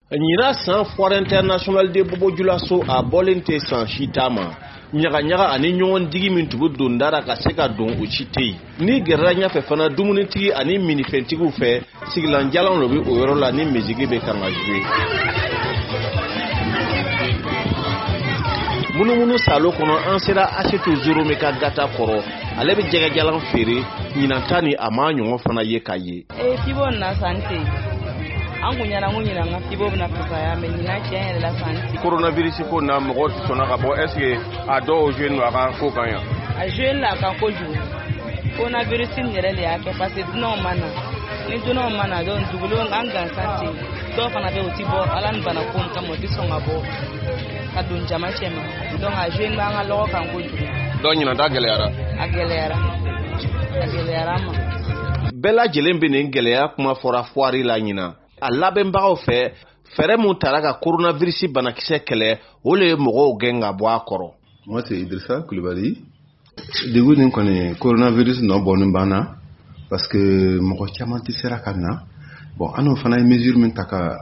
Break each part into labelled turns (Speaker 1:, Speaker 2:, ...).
Speaker 1: Nyira san foire international de Bobo Julaso a bolente san shitama. Nyaga ani ɲɔgɔn digi min tugu don dara ka se ka don o ci tɛ yen ni gɛrɛla ɲɛfɛ fana dumunitigi ani minifɛntigiw fɛ sigilanjalan lo bɛ o yɔrɔ la ni misigi bɛ kan ka jouer munumunu salo kɔnɔ an sera Asetu Zorome ka gata kɔrɔ ale bɛ jɛgɛjalan feere ɲinanta ni a ma ɲɔgɔn fana ye ka ye
Speaker 2: fibo na sante an kun ɲana n ka fibo bɛna fisaya mais ɲina tiɲɛ yɛrɛ la santi
Speaker 3: coronavirus ko na mɔgɔw tɛ sɔnna ka bɔ est ce que a dɔw joué no a ka ko kan yan
Speaker 2: a joué la kan kojugu coronavirus yɛrɛ de y'a kɛ parce que dunanw ma na ni dunanw ma na donc dugulenw an gansan tɛ dɔw fana bɛ u ti bɔ ala ni bana ko kama u ti sɔn ka bɔ ka don jama cɛ ma donc a joué b'an ka lɔgɔ kan kojugu
Speaker 3: donc ɲinanta gɛlɛyara
Speaker 2: a gɛlɛyara ma
Speaker 1: bɛɛ lajɛlen bɛ nin gɛlɛya kuma fɔra foire la ɲina a labɛnbagaw fɛ fɛrɛ mun tara ka coronavirus banakisɛ kɛlɛ o le mɔgɔw gɛn ka bɔ a kɔrɔ.
Speaker 4: Moi c'est Idrissa Koulibaly. Degun nin kɔni coronavirus nɔ bɔnnen banna parce que mɔgɔ caman tɛ sera ka na bon an fana ye mesure min ta ka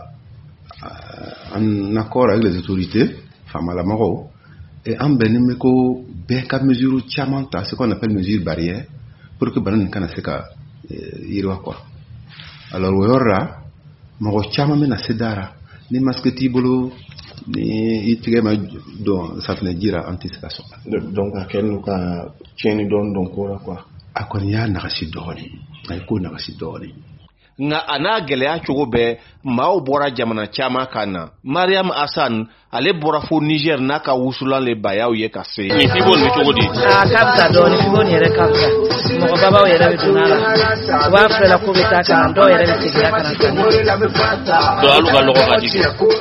Speaker 4: en accord avec les autorités faamalamɔgɔw et an bɛnnen bɛ ko bɛɛ ka mesure caman ta ce qu'on appelle mesure barrière pour que bana nin kana se ka yiriwa quoi. Alors o yɔrɔ la mɔgɔ caman bɛna se dara ni masque t'i bolo ni i tigɛ ma dɔn safinɛ jira an tɛ se ka sɔrɔ.
Speaker 5: Donc a kɛlen don ka tiɲɛni dɔɔni ko la quoi.
Speaker 4: A kɔni y'a nagasi dɔɔni a ye ko nagasi dɔɔni.
Speaker 1: Nka a n'a gɛlɛya cogo bɛɛ maaw bɔra jamana caman kan na Mariam Hassan ale bɔra fo Niger n'a ka wusulan le bayaw ye ka se.
Speaker 3: Ni fibo ni cogo di?
Speaker 2: Ka fisa dɔɔni fibo ni yɛrɛ ka fisa mɔgɔ babaw yɛrɛ bɛ don a la u b'a filɛ la ko bɛ taa kana dɔw yɛrɛ bɛ seginna kana taa
Speaker 3: donc alu ka lɔgɔ ka di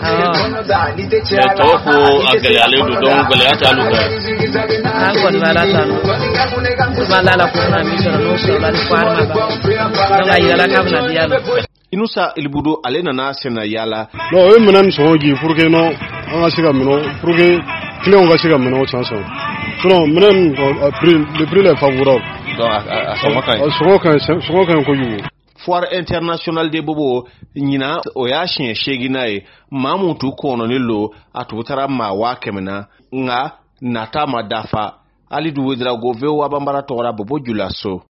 Speaker 3: tɔw ko a gɛlɛyalen don donc gɛlɛya t'alu kan
Speaker 2: an kɔni b'a la tan nɔ u b'a la ko na min sɔrɔ n'o sɔrɔla ni foire ma ban donc a yirala k'a bɛna diya la.
Speaker 1: Inusa Ilbudo ale nana sena yala.
Speaker 6: No e mena sɔngɔ gi pour que no an ka se ka minɛ pour que clients ka se ka minɛ o chanson. Sinon mena le prix est favorable.
Speaker 3: Donc a
Speaker 6: sɔngɔ kan ko yugo.
Speaker 1: Foire international de Bobo nyina o ya shin shegina ye mamutu kono ni lo atutara ma wa kemena nga nata madafa Ali Duwedrago veo wa bambara tora Bobo Julaso.